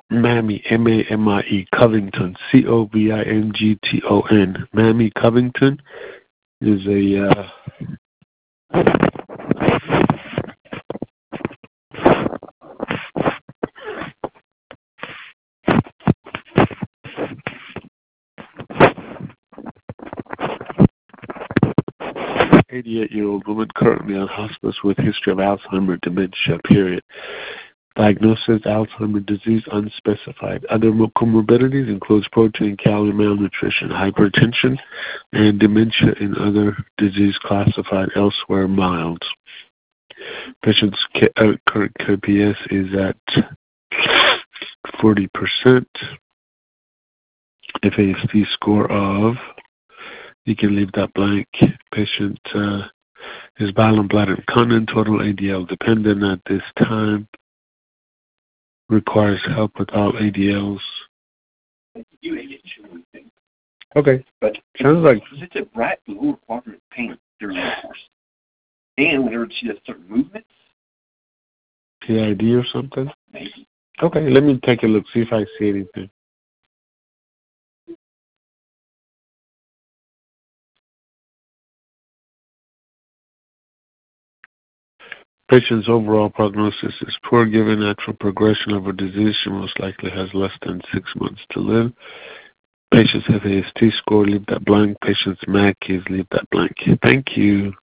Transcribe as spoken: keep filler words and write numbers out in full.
Mammy, M A M I E, Covington, C O V I N G T O N. Mammy Covington is a uh, eighty-eight-year-old woman currently on hospice with history of Alzheimer's dementia, period. Diagnosis, Alzheimer's disease, unspecified. Other comorbidities includes protein and calorie malnutrition, hypertension, and dementia and other disease classified elsewhere mild. Patient's uh, current K P S is at forty percent. F A S T score of, you can leave that blank. Patient uh, is bile and bladder incontinent, total A D L dependent at this time. Requires help with all A D Ls. Okay. But sounds like it's a right lower quadrant pain during the course. And whenever she does certain movements. P I D or something? Maybe. Okay, let me take a look, see if I see anything. Patient's overall prognosis is poor given natural progression of her disease. She most likely has less than six months to live. Patient's F A S T score, leave that blank. Patient's M A C is leave that blank. Thank you.